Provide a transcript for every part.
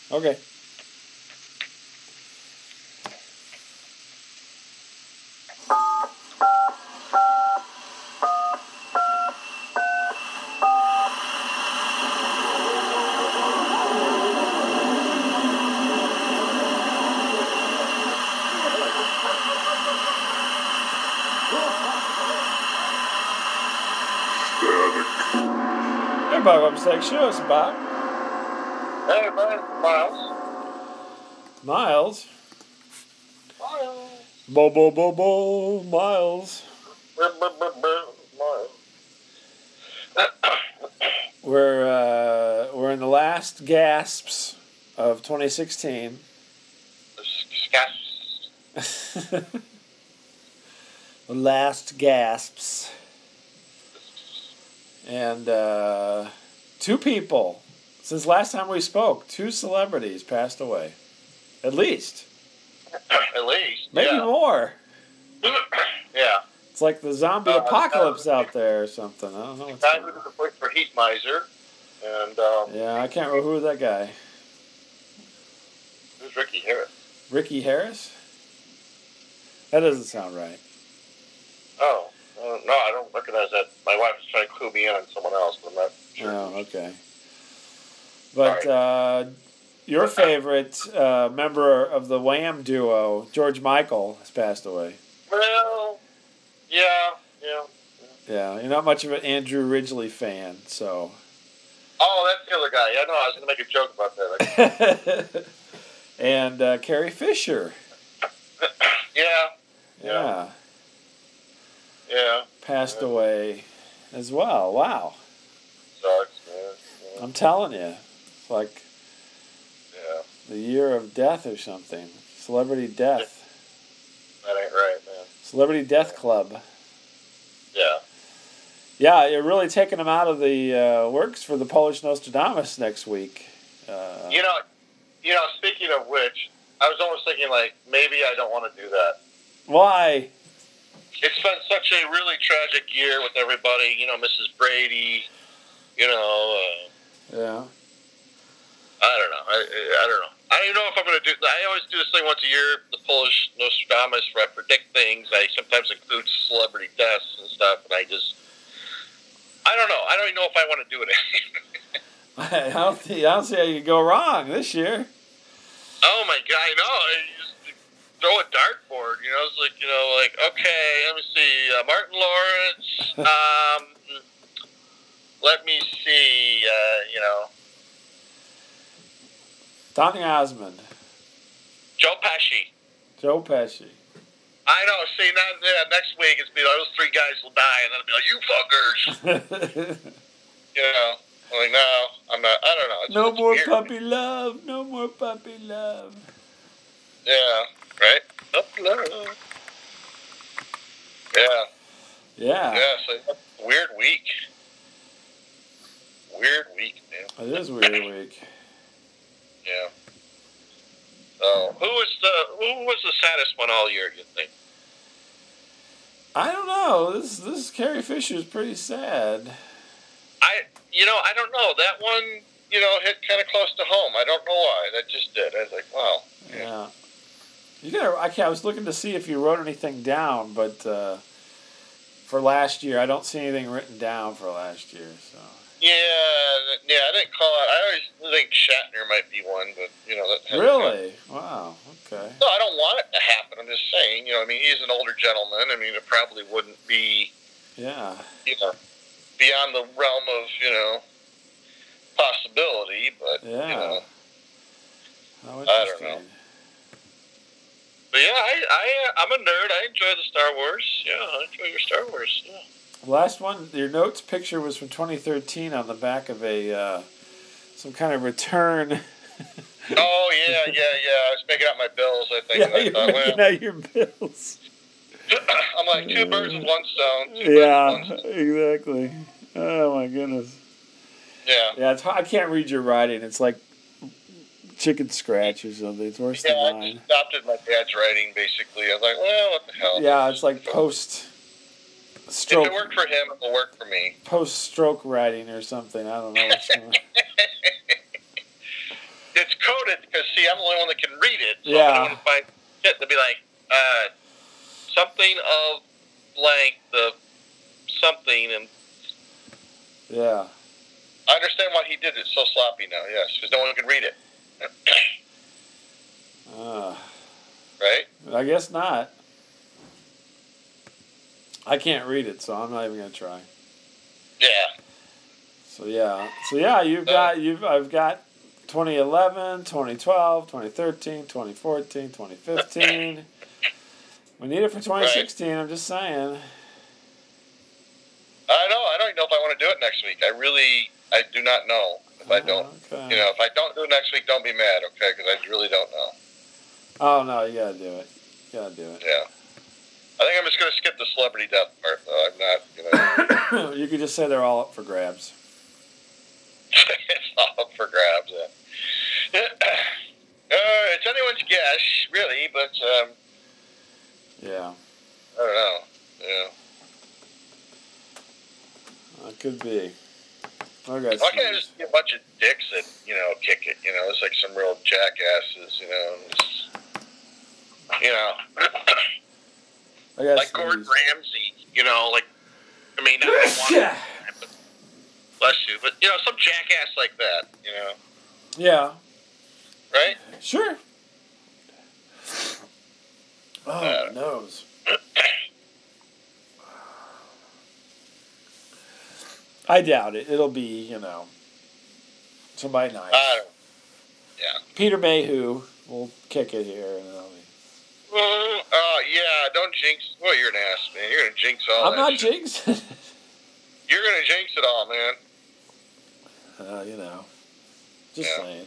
Okay. Hey, Bob, I'm saying, show us, Bob. Hey, man, Miles. Miles. Miles. Miles. Miles. We're in the last gasps of 2016. The last gasps. And two people, since last time we spoke, two celebrities passed away. At least. At least. Maybe more. Yeah. It's like the zombie apocalypse out there or something. I don't know what's guy going who on. did the voice for Heat Miser. And, yeah, I can't remember who was that guy. Who's Ricky Harris? Ricky Harris? That doesn't sound right. Oh. No, I don't recognize that. My wife was trying to clue me in on someone else, but I'm not sure. Oh, okay. But your favorite member of the Wham duo, George Michael, has passed away. Well, yeah. Yeah, you're not much of an Andrew Ridgeley fan, so. Oh, that's the other guy. Yeah, no, I was going to make a joke about that. And Carrie Fisher. Yeah. Passed away as well. Wow. Sucks, man. Yeah. I'm telling you. It's like the year of death or something. Celebrity death. That ain't right, man. Celebrity Death Club. Yeah. Yeah, you're really taking them out of the works for the Polish Nostradamus next week. You know, speaking of which, I was almost thinking, like, maybe I don't want to do that. Why? It's been such a really tragic year with everybody. You know, Mrs. Brady, yeah. I don't know. I don't know. I don't even know if I'm going to do. I always do this thing once a year, the Polish Nostradamus, where I predict things. I sometimes include celebrity deaths and stuff, and I don't know. I don't even know if I want to do it. I don't see how you go wrong this year. Oh my God! I know. You just throw a dartboard. You know, it's like okay. Let me see. Martin Lawrence. Let me see. Donny Osmond. Joe Pesci. Joe Pesci. I know. See, next week it's be like, those three guys will die, and then it'll be like, you fuckers. I'm like, no, I'm not. I don't know. No more puppy love. No more puppy love. Yeah. Right. Puppy love. Yeah. Yeah. Yeah. So weird week. Weird week, man. It is a weird week. Yeah. So who was the saddest one all year? You think? I don't know. This Carrie Fisher is pretty sad. I don't know. That one, hit kind of close to home. I don't know why. That just did. I was like, wow. Yeah. I was looking to see if you wrote anything down, but for last year, I don't see anything written down for last year. So. Yeah. I didn't call out. I always think Shatner might be one, but that. Really? Wow. Okay. No, I don't want it to happen. I'm just saying. He's an older gentleman. It probably wouldn't be. Yeah. Beyond the realm of possibility, but yeah. I don't know. But yeah, I'm a nerd. I enjoy the Star Wars. Yeah, I enjoy your Star Wars. Yeah. Last one, your notes picture was from 2013 on the back of a some kind of return. Oh yeah. I was making out my bills. I think. Yeah, you're making out your bills. I'm like two birds with one stone. Exactly. Oh my goodness. Yeah. Yeah, it's hard. I can't read your writing. It's like chicken scratch or something. It's worse than mine. I just adopted my dad's writing, basically. I was like, well, what the hell? Yeah, it's like post-stroke. If it worked for him, it'll work for me. Post-stroke writing or something. I don't know what's going on. It's coded So Yeah. if anyone finds shit, they'll be like, something of blank, the something, and Yeah. I understand why he did it so sloppy now, yes, because no one can read it. Right? I guess not. I can't read it, so I'm not even gonna try. Yeah. So yeah, I've got 2011, 2012, 2013, 2014, 2015. We need it for 2016. Right. I'm just saying. I know. I don't even know if I want to do it next week. I do not know if I don't. Okay. If I don't do it next week, don't be mad, okay? Because I really don't know. Oh no, you gotta do it. You gotta do it. Yeah. I think I'm just gonna skip the celebrity death part, though. I'm not gonna. You could just say they're all up for grabs. It's all up for grabs. Yeah. It's anyone's guess, really, but yeah. I don't know. Yeah. It could be. Why can't I just be a bunch of dicks that, kick it? It's like some real jackasses, like Gordon Ramsay, not but bless you, but, some jackass like that, Yeah. Right? Sure. Oh, my nose. I doubt it. It'll be, somebody nice. Yeah. Peter Mayhew will kick it here, and it'll be. Yeah. Don't jinx. Well, you're an ass, man. You're gonna jinx all. I'm not jinxing. You're gonna jinx it all, man. Just saying.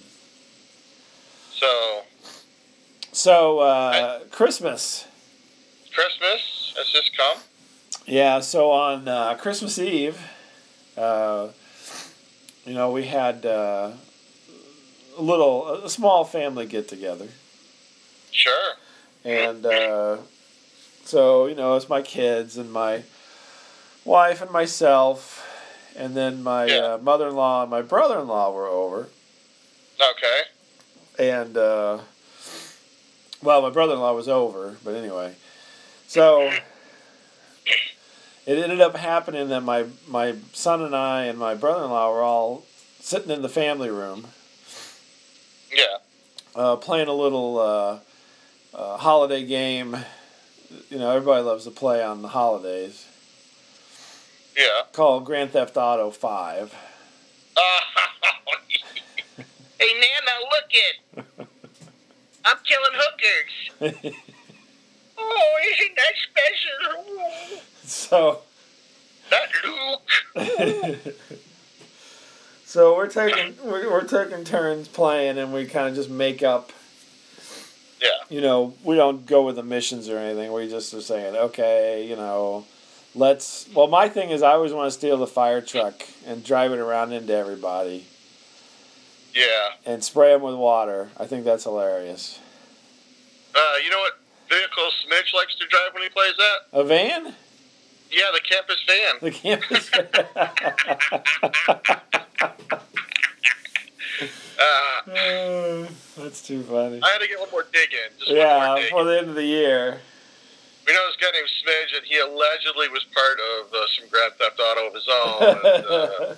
So, Christmas. Christmas has just come. Yeah. So on Christmas Eve. We had a small family get together. Sure. And so it's my kids and my wife and myself, and then my mother-in-law and my brother-in-law were over. Okay. And my brother-in-law was over, but anyway, so. It ended up happening that my son and I and my brother-in-law were all sitting in the family room. Yeah. Playing a little holiday game. Everybody loves to play on the holidays. Yeah. Called Grand Theft Auto 5. Hey, Nana, look it! I'm killing hookers. Oh, isn't that special? So. That Luke. So we're taking turns playing, and we kind of just make up. Yeah. We don't go with the missions or anything. We just are saying, okay, let's. Well, my thing is, I always want to steal the fire truck and drive it around into everybody. Yeah. And spray them with water. I think that's hilarious. You know what vehicle Smidge likes to drive when he plays that? A van? Yeah, the campus van. The campus van. That's too funny. I had to get one more dig in. Before the end of the year. We know this guy named Smidge, and he allegedly was part of some Grand Theft Auto of his own.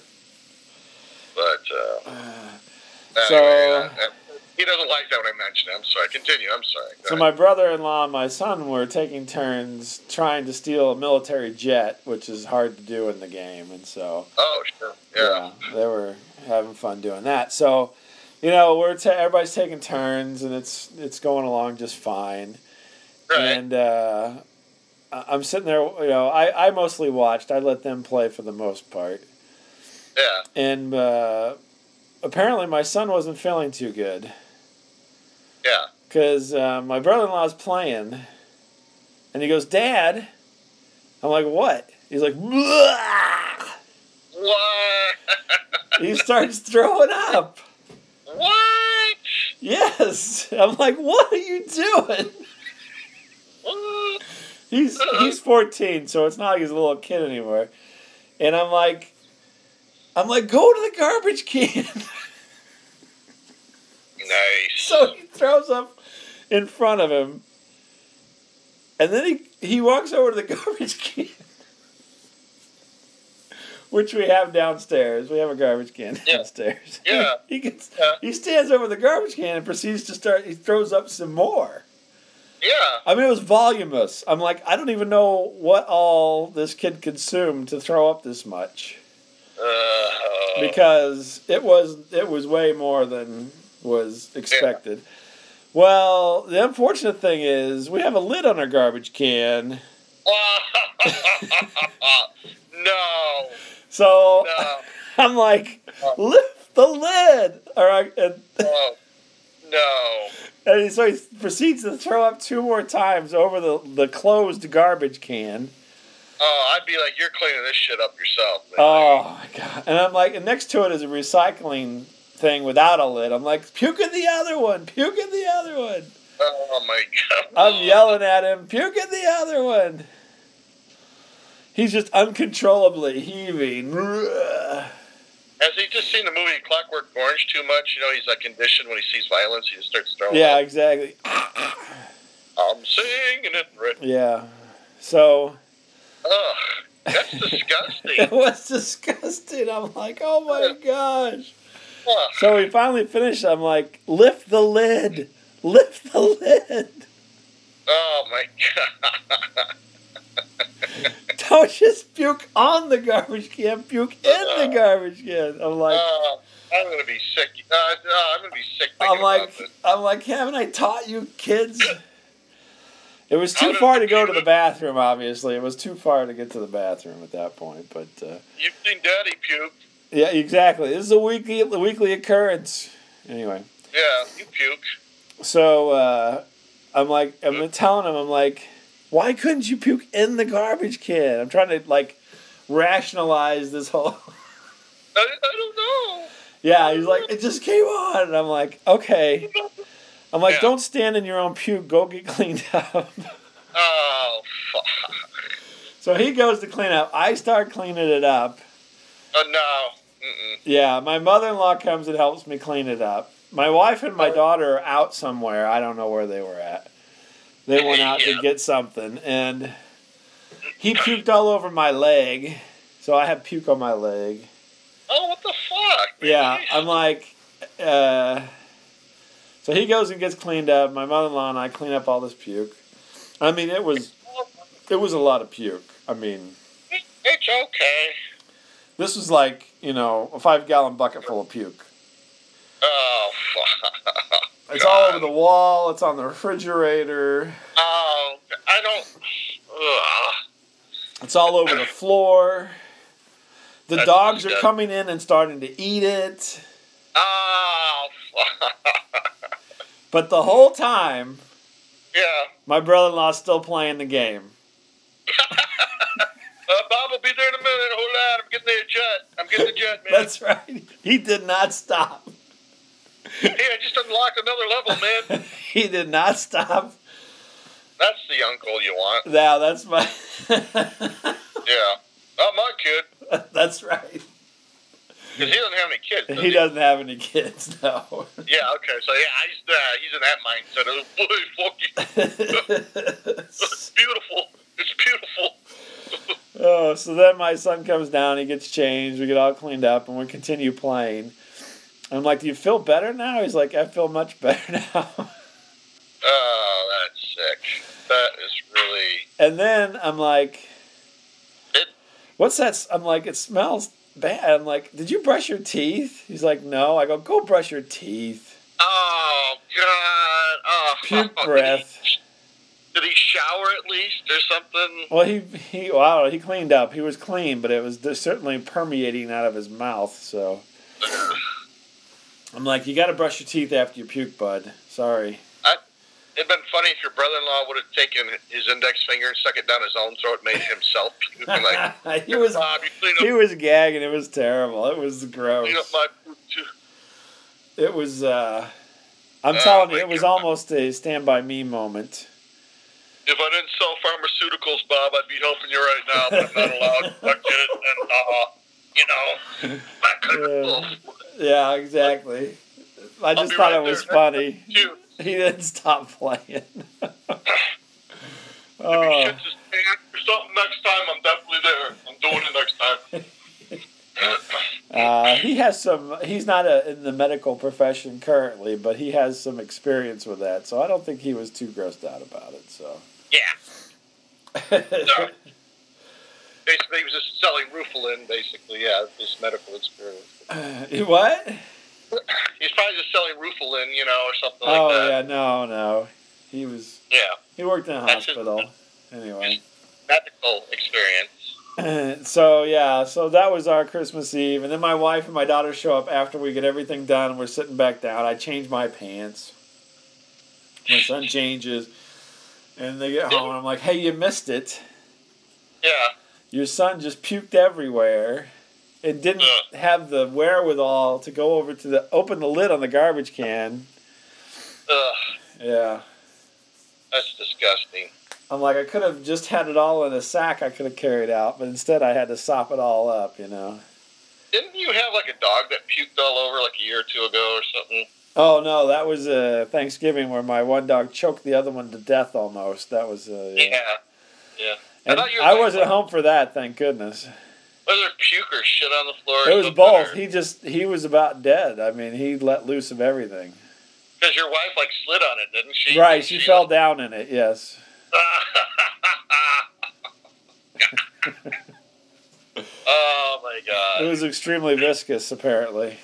Anyway, he doesn't like that when I mention it. I'm sorry. Continue. I'm sorry. So my brother-in-law and my son were taking turns trying to steal a military jet, which is hard to do in the game, and so. Oh, sure. Yeah. They were having fun doing that. So, everybody's taking turns, and it's going along just fine. Right. And I'm sitting there. I mostly watched. I let them play for the most part. Yeah. And apparently, my son wasn't feeling too good. Yeah. Because my brother-in-law's playing, and he goes, "Dad." I'm like, "What?" He's like, "Blah!" What? He starts throwing up. What? Yes. I'm like, "What are you doing?" What? He's 14, so it's not like he's a little kid anymore. And I'm like, "Go to the garbage can." Nice. So he throws up in front of him. And then he walks over to the garbage can, which we have downstairs. We have a garbage can downstairs. Yeah. He stands over the garbage can and proceeds to he throws up some more. Yeah. I mean, it was voluminous. I'm like, I don't even know what all this kid consumed to throw up this much. Because it was way more than was expected. Yeah. Well, the unfortunate thing is we have a lid on our garbage can. No. So I'm like, lift the lid. All right. No. And so he proceeds to throw up 2 more times over the closed garbage can. Oh, I'd be like, you're cleaning this shit up yourself, man. Oh, my God. And I'm like, and next to it is a recycling thing without a lid. I'm like, puke in the other one. Puke in the other one. Oh, my God. I'm yelling at him, puke in the other one. He's just uncontrollably heaving. Has he just seen the movie Clockwork Orange too much? You know, he's like conditioned when he sees violence, he just starts throwing Yeah, up. exactly. I'm singing it. Right? Yeah. So... Ugh, that's disgusting. It was disgusting. I'm like, oh my gosh. Ugh. So we finally finished. I'm like, lift the lid. Lift the lid. Oh my God. Don't just puke on the garbage can. Puke in the garbage can. I'm like, I'm gonna be sick. I'm gonna be sick. I'm like, haven't I taught you kids? It was too far to go to the bathroom, obviously. It was too far to get to the bathroom at that point. But you've seen Daddy puke. Yeah, exactly. This is a weekly occurrence. Anyway. Yeah, you puke. So I'm telling him, I'm like, why couldn't you puke in the garbage can? I'm trying to, like, rationalize this whole... I don't know. Yeah, he's like, it just came on. And I'm like, okay. I'm like, don't stand in your own puke. Go get cleaned up. Oh, fuck. So he goes to clean up. I start cleaning it up. Oh, no. Mm-mm. Yeah, my mother-in-law comes and helps me clean it up. My wife and my daughter are out somewhere. I don't know where they were at. They went out to get something. And he puked all over my leg. So I have puke on my leg. Oh, what the fuck? Yeah, I'm like... So he goes and gets cleaned up. My mother-in-law and I clean up all this puke. I mean, it was a lot of puke. I mean... It's okay. This was like, a 5-gallon bucket full of puke. Oh, fuck. It's all over the wall. It's on the refrigerator. Oh, I don't... Ugh. It's all over the floor. The dogs are coming in and starting to eat it. Oh, fuck. But the whole time, my brother-in-law's still playing the game. Bob will be there in a minute. Hold on. I'm getting the jet, man. That's right. He did not stop. Hey, I just unlocked another level, man. He did not stop. That's the uncle you want. Yeah, that's my... Yeah. Not my kid. That's right. Because he doesn't have any kids. He doesn't have any kids, no. Yeah, okay. So, he's in that mindset. Oh, boy, fuck you. It's beautiful. It's beautiful. Oh, so then my son comes down, he gets changed, we get all cleaned up, and we continue playing. I'm like, do you feel better now? He's like, I feel much better now. Oh, that's sick. That is really... And then I'm like, what's that? I'm like, it smells bad. I'm like, did you brush your teeth? He's like, no. I go brush your teeth. Oh, God. Oh. Puke breath. Did he shower at least or something? Well, he cleaned up. He was clean, but it was certainly permeating out of his mouth, so. I'm like, you got to brush your teeth after you puke, bud. Sorry. It'd been funny if your brother-in-law would have taken his index finger and stuck it down his own throat, made himself puke. Like, he was gagging. It was terrible. It was gross. Clean up my poop too. It was. I'm telling you, it was almost a Stand By Me moment. If I didn't sell pharmaceuticals, Bob, I'd be helping you right now, but I'm not allowed. I get it, and I couldn't. Yeah, exactly. I just thought it was funny. He didn't stop playing. If he shits his pants or something next time, I'm definitely there. I'm doing it next time. He has some. He's not in the medical profession currently, but he has some experience with that. So I don't think he was too grossed out about it. So yeah. No. Basically, he was just selling Rufalin. Basically, yeah, his medical experience. What? He's probably just selling Rufalin, or something Oh, like that. yeah, no. He was. Yeah. He worked in a That's hospital. his Anyway. medical experience. So that was our Christmas Eve, and then my wife and my daughter show up after we get everything done, and we're sitting back down. I change my pants. My son changes, and they get home, and I'm like, "Hey, you missed it. Yeah. Your son just puked everywhere, and didn't have the wherewithal to go over to open the lid on the garbage can." Yeah. That's disgusting. I'm like, I could have just had it all in a sack I could have carried out, but instead I had to sop it all up, Didn't you have like a dog that puked all over like a year or two ago or something? Oh, no, that was Thanksgiving where my one dog choked the other one to death almost. That was, Yeah. And I wasn't home for that, thank goodness. Was there puke or shit on the floor? It was both. He was about dead. I mean, he let loose of everything. Because your wife like slid on it, didn't she? Right, she fell down in it, yes. Oh my God. It was extremely viscous, apparently.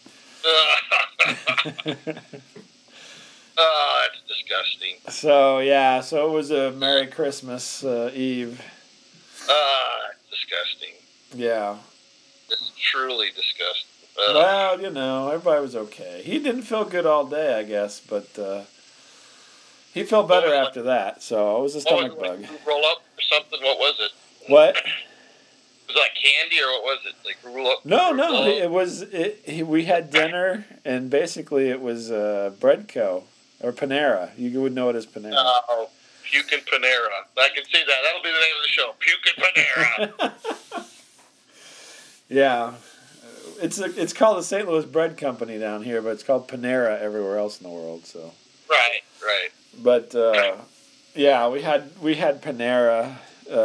Oh, that's disgusting. So it was a Merry Christmas Eve. That's disgusting. Yeah. It's truly disgusting. Well, everybody was okay. He didn't feel good all day, I guess, but he felt better after that. So it was a stomach bug. Roll up or something? What was it? What? Was it like candy or what was it? Like roll up? No. It was. We had dinner, and basically it was Breadco or Panera. You would know it as Panera. Oh, Puke and Panera. I can see that. That'll be the name of the show. Puke and Panera. Yeah. It's called the St. Louis Bread Company down here, but it's called Panera everywhere else in the world. So. Right. But yeah, we had Panera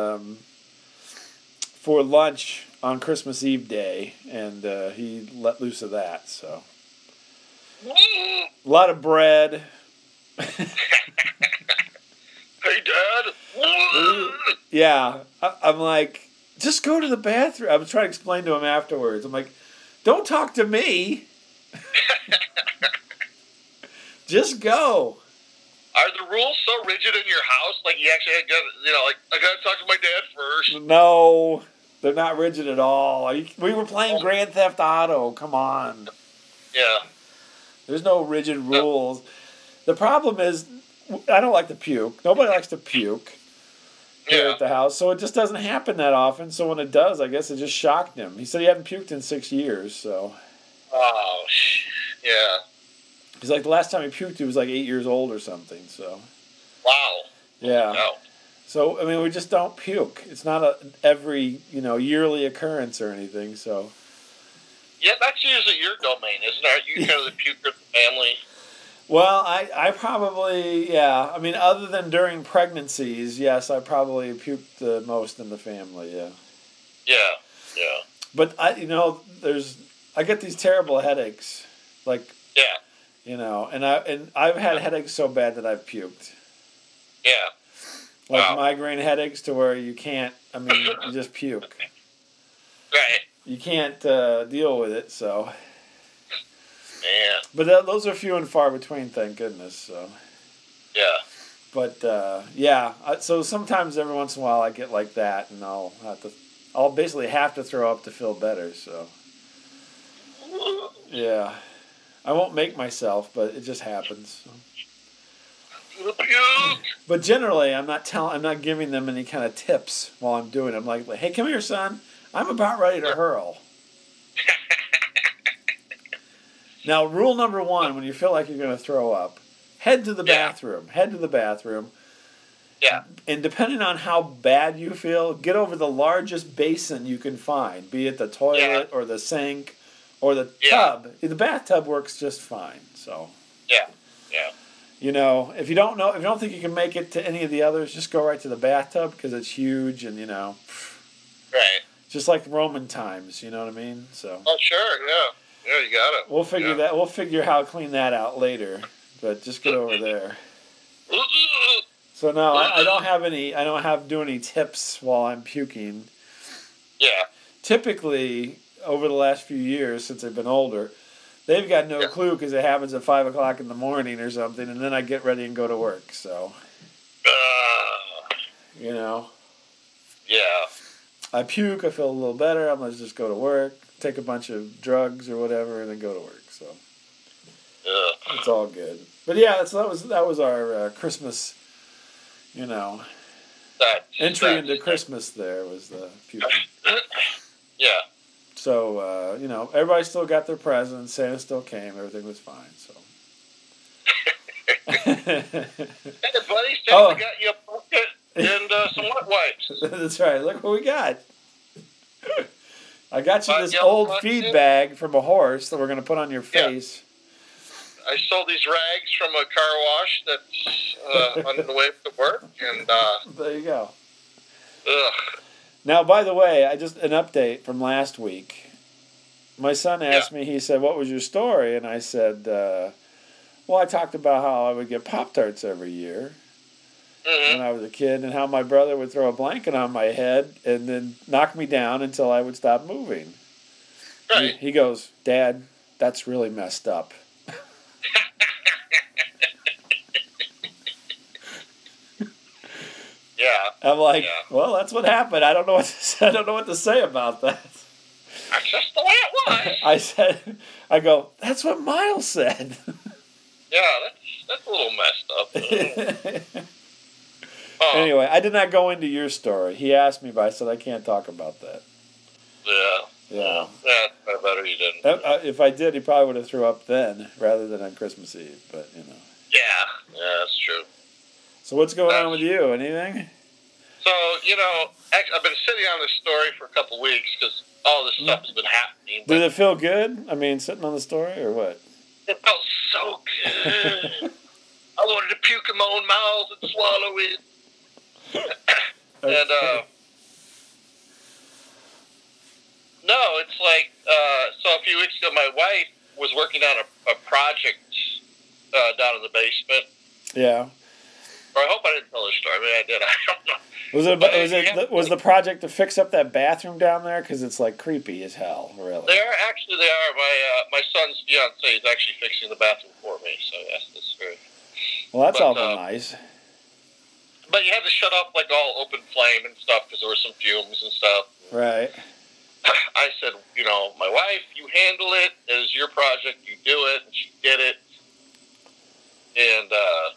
for lunch on Christmas Eve day, and he let loose of that. So a lot of bread. Hey, Dad. Yeah, I'm like, just go to the bathroom. I was trying to explain to him afterwards. I'm like, don't talk to me. Just go. Are the rules so rigid in your house? Like you actually got, I got to talk to my dad first. No, they're not rigid at all. We were playing Grand Theft Auto. Come on. Yeah. There's no rigid rules. The problem is, I don't like to puke. Nobody likes to puke here at the house, so it just doesn't happen that often. So when it does, I guess it just shocked him. He said he hadn't puked in 6 years, so. Oh, yeah. He's like, the last time he puked, he was like 8 years old or something, so. Wow. Yeah. Wow. So, I mean, we just don't puke. It's not every, yearly occurrence or anything, so. Yeah, that's usually your domain, isn't it? Are you kind of the puker of the family? Well, I probably, yeah. I mean, other than during pregnancies, yes, I probably puked the most in the family, yeah. Yeah. But, I get these terrible headaches, like. Yeah. And I've had headaches so bad that I've puked. Yeah. Like migraine headaches to where you can't, you just puke. Right. You can't deal with it, so. Man. But those are few and far between, thank goodness, so. Yeah. But, yeah, so sometimes every once in a while I get like that, and I'll basically have to throw up to feel better, so. Yeah. I won't make myself, but it just happens. So. But generally, I'm not giving them any kind of tips while I'm doing it. I'm like, hey, come here, son. I'm about ready to hurl. Now, rule number 1, when you feel like you're going to throw up, head to the bathroom. Head to the bathroom. Yeah. And depending on how bad you feel, get over the largest basin you can find, be it the toilet or the sink or the tub. The bathtub works just fine. So. Yeah. you know, if you don't think you can make it to any of the others, just go right to the bathtub because it's huge and, you know, Right. just like Roman times, you know what I mean? So. Oh, sure, yeah. Yeah, you got it. We'll figure that. We'll figure how to clean that out later, but just get over there. So no, I don't have any. I don't do any tips while I'm puking. Yeah. Typically, over the last few years, since I've been older, they've got no clue because it happens at 5 o'clock in the morning or something, and then I get ready and go to work. So, you know. Yeah. I puke. I feel a little better. I'm gonna just go to work, take a bunch of drugs or whatever, and then go to work. So, it's all good. But yeah, that was our Christmas. You know, entry into Christmas there was the puking. Yeah. So, you know, everybody still got their presents. Santa still came. Everything was fine. So. Hey, buddy, Santa got you a bucket and some wet wipes. That's right. Look what we got. I got you this old feed bag from a horse that we're going to put on your face. I sold these rags from a car wash that's on the way to work, and there you go. Ugh. Now, by the way, an update from last week. My son asked me. He said, "What was your story?" And I said, "Well, I talked about how I would get Pop-Tarts every year when I was a kid, and how my brother would throw a blanket on my head and then knock me down until I would stop moving." Right. He goes, "Dad, that's really messed up." Yeah. I'm like, well, that's what happened. I don't know what to say about that. That's just the way it was. I go, that's what Miles said. Yeah, that's a little messed up. Anyway, I did not go into your story. He asked me, but I said I can't talk about that. Yeah. Yeah. Yeah, better you didn't. If I did, he probably would have threw up then rather than on Christmas Eve. But you know. Yeah, that's true. So what's going on with you? Anything? So, you know, I've been sitting on this story for a couple weeks because all this stuff has been happening. Did it feel good? I mean, sitting on the story or what? It felt so good. I wanted to puke in my own mouth and swallow it. And, no, it's like, so a few weeks ago, my wife was working on a project down in the basement. Yeah. Or I hope I didn't tell the story. Maybe I did. I don't know. Was the project to fix up that bathroom down there? Because it's like creepy as hell, really. They are. My son's fiance is actually fixing the bathroom for me. So yes, that's true. Well, that's awful nice. But you had to shut off like all open flame and stuff because there were some fumes and stuff. Right. I said, you know, my wife, you handle it. It is your project. You do it. And she did it. And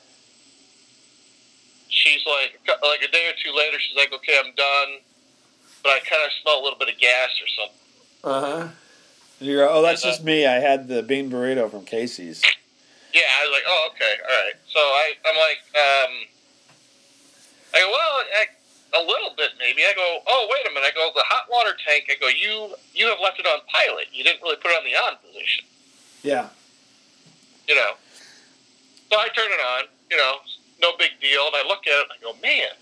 she's like a day or two later, she's like, okay, I'm done. But I kind of smell a little bit of gas or something. Uh-huh. You go, oh, that's just me. I had the bean burrito from Casey's. Yeah, I was like, oh, okay, all right. So I'm like, I go, well, a little bit maybe. I go, oh, wait a minute. I go, the hot water tank, I go, you have left it on pilot. You didn't really put it on the on position. Yeah. You know. So I turn it on, you know, no big deal. And I look at it and I go, man.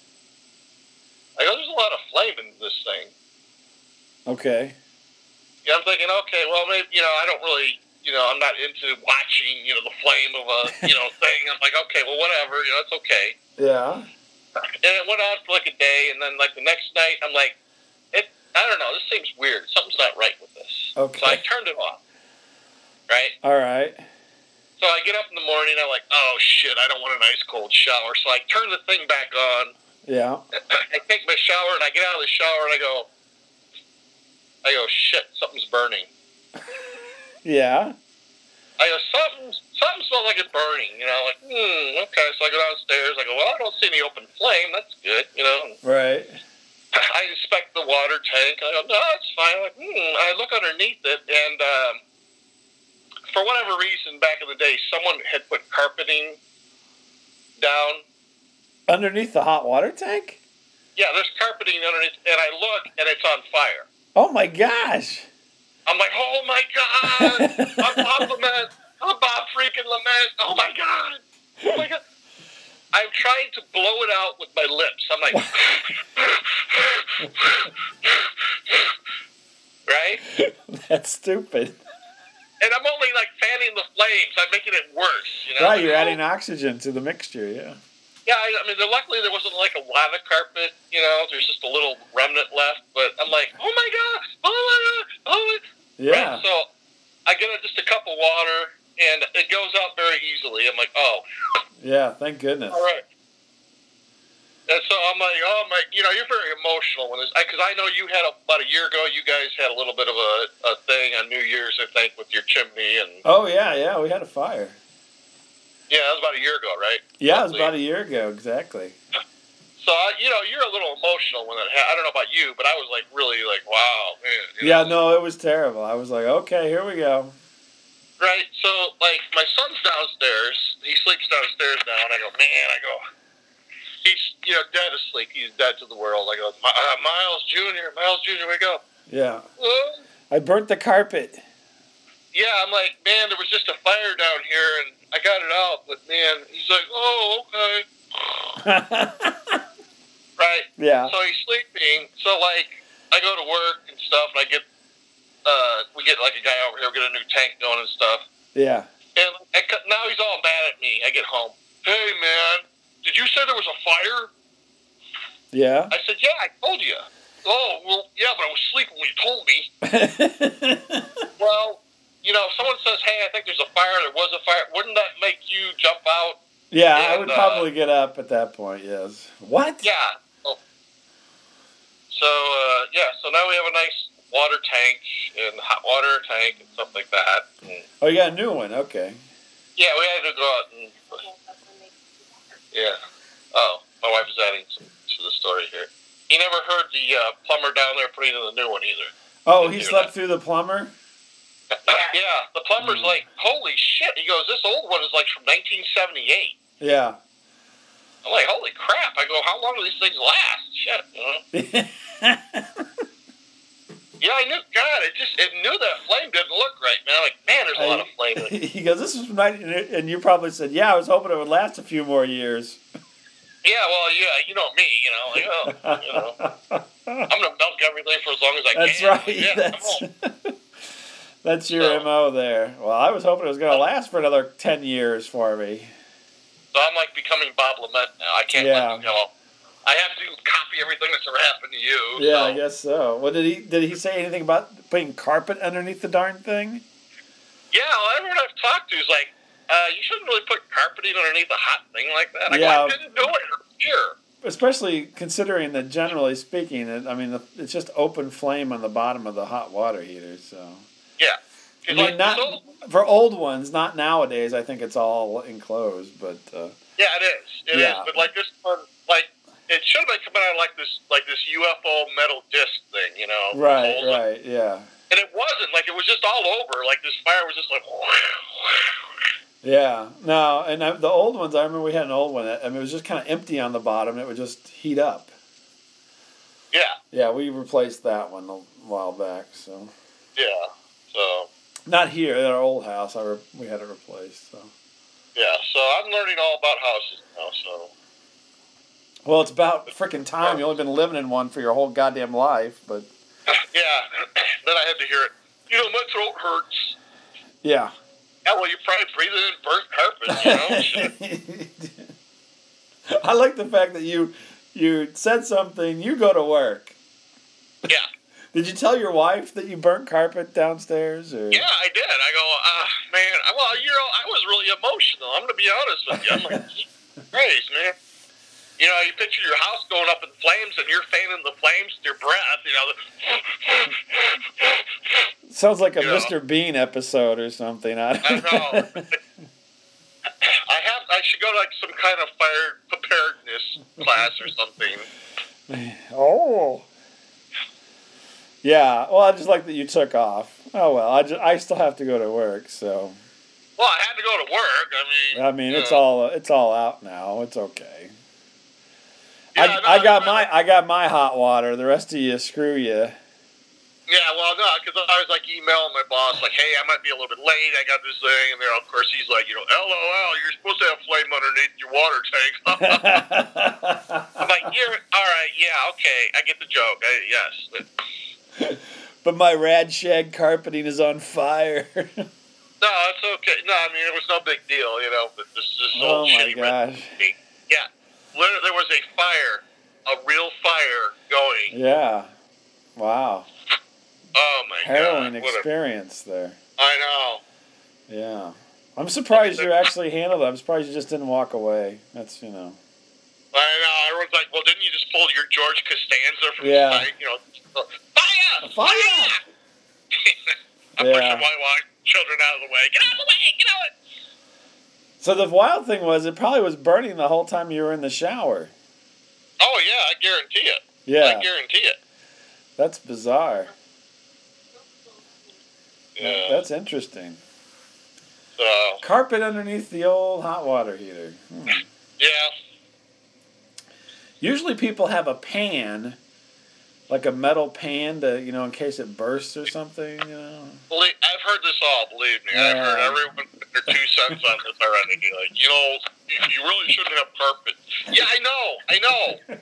I go, there's a lot of flame in this thing. Okay. Yeah, I'm thinking, okay, well, maybe, you know, I don't really, you know, I'm not into watching, you know, the flame of a, you know, thing. I'm like, okay, well, whatever, you know, it's okay. Yeah. And it went on for like a day, and then like the next night, I'm like, I don't know, this seems weird. Something's not right with this. Okay. So I turned it off. Right? All right. So I get up in the morning, I'm like, oh shit, I don't want an ice cold shower. So I turn the thing back on. Yeah. I take my shower, and I get out of the shower, and I go, shit, something's burning. Yeah. I go, something smells like it's burning, you know, like, okay. So I go downstairs, I go, well, I don't see any open flame, that's good, you know. Right. I inspect the water tank, I go, no, it's fine. I'm like, I look underneath it, and for whatever reason, back in the day, someone had put carpeting down. Underneath the hot water tank? Yeah, there's carpeting underneath, and I look, and it's on fire. Oh my gosh! I'm like, oh my god! I'm Bob Lament. I'm Bob freaking Lament. Oh my god! Oh my God. I'm trying to blow it out with my lips. I'm like, right? That's stupid. And I'm only like fanning the flames. I'm making it worse, you know? Right, you're adding oxygen to the mixture, yeah. Yeah, I mean, luckily there wasn't like a lot of carpet, you know? There's just a little remnant left. But I'm like, oh my God, oh my God, oh my God. Yeah. Right? So I get just a cup of water, and it goes out very easily. I'm like, oh. Yeah, thank goodness. All right. And so I'm like, oh my, you know, you're very emotional when this, because I know you had about a year ago. You guys had a little bit of a thing on New Year's, I think, with your chimney and. Oh yeah, we had a fire. Yeah, that was about a year ago, right? Yeah, it was about a year ago, exactly. So you know, you're a little emotional when I don't know about you, but I was like really like, wow, man. Yeah, no, it was terrible. I was like, okay, here we go. Right. So like, my son's downstairs. He sleeps downstairs now, and I go, man, he's, you know, dead asleep. He's dead to the world. I go, Miles Jr., wake up. Yeah. I burnt the carpet. Yeah, I'm like, man, there was just a fire down here, and I got it out. But, man, he's like, oh, okay. Right? Yeah. So he's sleeping. So, like, I go to work and stuff, and we get, like, a guy over here, we get a new tank going and stuff. Yeah. And now he's all mad at me. I get home. Hey, man, did you say there was a fire? Yeah. I said, yeah, I told you. Oh, well, yeah, but I was sleeping when you told me. Well, you know, if someone says, hey, I think there's a fire, there was a fire, wouldn't that make you jump out? Yeah, And, I would probably get up at that point, yes. What? Yeah. Oh. So, so now we have a nice water tank and hot water tank and stuff like that. And, oh, you got a new one, okay. yeah, we had to go out and... Yeah. Oh, my wife is adding some to the story here. He never heard the plumber down there putting in the new one either. Oh, he slept through the plumber? Yeah, the plumber's like, holy shit. He goes, this old one is like from 1978. Yeah. I'm like, holy crap. I go, how long do these things last? Shit, you know? Yeah, I knew, God, it knew that flame didn't look right, man. Like, man, there's a lot of flame in it. He goes, this is from 19, and you probably said, yeah, I was hoping it would last a few more years. Yeah, well, yeah, you know me, you know, like, oh, you know. I'm going to milk everything for as long as I That's can. right. Yeah, That's your MO there. Well, I was hoping it was going to last for another 10 years for me. So I'm like becoming Bob Lament now. I can't, you know, I have to copy everything that's ever happened to you. Yeah, so. I guess so. Well, did he say anything about putting carpet underneath the darn thing? Yeah, well, everyone I've talked to is like, you shouldn't really put carpeting underneath a hot thing like that. I didn't do it here. Especially considering that, generally speaking, it's just open flame on the bottom of the hot water heater. So yeah, I mean, not for old ones, not nowadays. I think it's all enclosed, but yeah, it is. It is. But like this one, like it should have been coming out like this UFO metal disc thing, you know? Right, yeah. And it wasn't like it was just all over. Like this fire was just like. Yeah, no, and the old ones, I remember we had an old one. It was just kind of empty on the bottom. It would just heat up. Yeah. Yeah, we replaced that one a while back, so. Yeah, so. Not here, at our old house. We had it replaced, so. Yeah, so I'm learning all about houses now, so. Well, it's about freaking time. You've only been living in one for your whole goddamn life, but. Yeah, then I had to hear it. You know, my throat hurts. Yeah. Yeah, well, you're probably breathing in burnt carpet, you know? I like the fact that you said something, you go to work. Yeah. Did you tell your wife that you burnt carpet downstairs? Or? Yeah, I did. I go, man, well, you know, I was really emotional. I'm going to be honest with you. I'm like, Christ, man. You know, you picture your house going up in flames and you're fanning the flames with your breath, you know. Sounds like a Mr. Bean episode or something. I don't know. I should go to like some kind of fire preparedness class or something. Oh. Yeah, well, I just like that you took off. Oh, well, I still have to go to work, so. Well, I had to go to work. I mean, it's all out now. It's okay. Yeah, I got my hot water. The rest of you, screw you. Yeah, well, no, because I was like emailing my boss, like, hey, I might be a little bit late. I got this thing, and then of course he's like, LOL, you're supposed to have flame underneath your water tank. I'm like, you're all right, yeah, okay, I get the joke. Yes. But my rad shag carpeting is on fire. No, it's okay. No, I mean it was no big deal, But this is so Oh my shitty. gosh. Yeah, literally, there was a fire, a real fire going. Yeah. Wow. Oh my Harrowing God! experience there. I know. Yeah. I'm surprised you actually handled it. I'm surprised you just didn't walk away. That's, I know. Everyone's like, well, didn't you just pull your George Costanza from Yeah. the side? Fire! Fire! I'm pushing my wife, children out of the way. Get out of the way! Get out! So the wild thing was, it probably was burning the whole time you were in the shower. Oh, yeah, I guarantee it. Yeah. I guarantee it. That's bizarre. Yeah. That's interesting. So. Carpet underneath the old hot water heater. Yeah. Usually people have a pan, like a metal pan to, in case it bursts or something, I've heard this all, believe me. I've heard everyone put their 2 cents on this already. Like, you really shouldn't have carpet. Yeah, I know.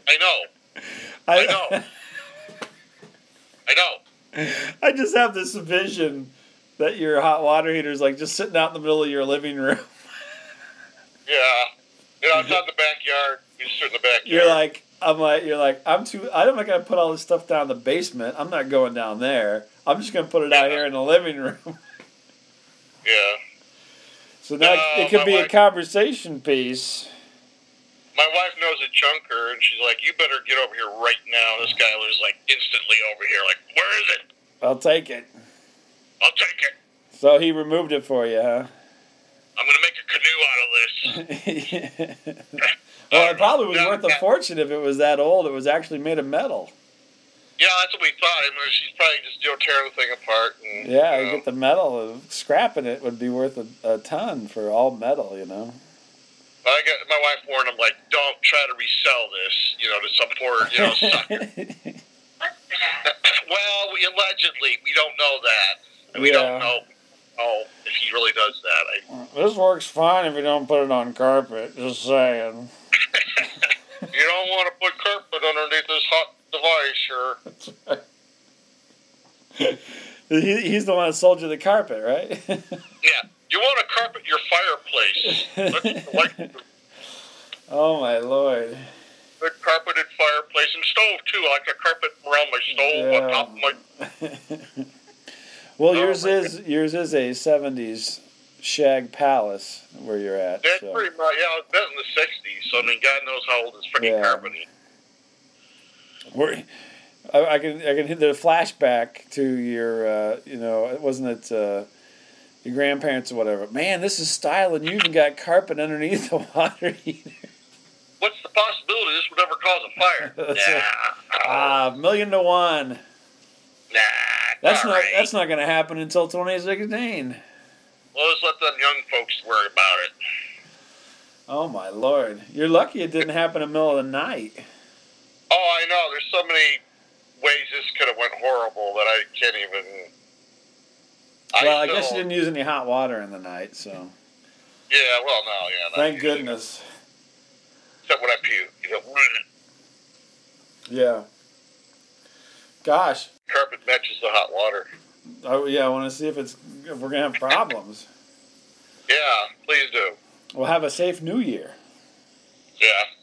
I know. I just have this vision that your hot water heater is like just sitting out in the middle of your living room. Yeah. It's not the backyard. You just sit in the backyard. I'm not going to put all this stuff down in the basement. I'm not going down there. I'm just going to put it out here in the living room. Yeah. So now it could be a conversation piece. My wife knows a chunker, and she's like, you better get over here right now. This guy was like instantly over here. Like, where is it? I'll take it. I'll take it. So he removed it for you, huh? I'm going to make a canoe out of this. Well, it probably was worth a fortune if it was that old. It was actually made of metal. Yeah, that's what we thought. I mean, she's probably just tearing the thing apart. And, yeah, you get the metal. Scrapping it would be worth a ton for all metal, My wife warned him, like, don't try to resell this, to some poor, sucker. Well, allegedly, we don't know that. We don't know if he really does that. This works fine if you don't put it on carpet, just saying. You don't want to put carpet underneath this hot device, or... That's right. He's the one that sold you the carpet, right? Yeah. You want to carpet your fireplace. Oh, my Lord. Good carpeted fireplace and stove, too. I like a carpet around my stove on top of my... Well, yours is a 70s shag palace where you're at. That's pretty much, yeah, I was built in the 60s, so I mean, God knows how old this freaking carpet is. I can hit the flashback to your, wasn't it your grandparents or whatever. Man, this is styling. You even got carpet underneath the water heater. What's the possibility this would ever cause a fire? Nah. 1,000,000 to 1. Nah. That's not going to happen until 2016. Well, let's let them young folks worry about it. Oh, my Lord. You're lucky it didn't happen in the middle of the night. Oh, I know. There's so many ways this could have went horrible that I can't even... Well, I guess you didn't use any hot water in the night, so... Yeah, well, no, yeah. Thank goodness. Except when I puke. Yeah. Gosh. Carpet matches the hot water. Oh, yeah, I want to see if we're going to have problems. Yeah, please do. We'll have a safe New Year. Yeah.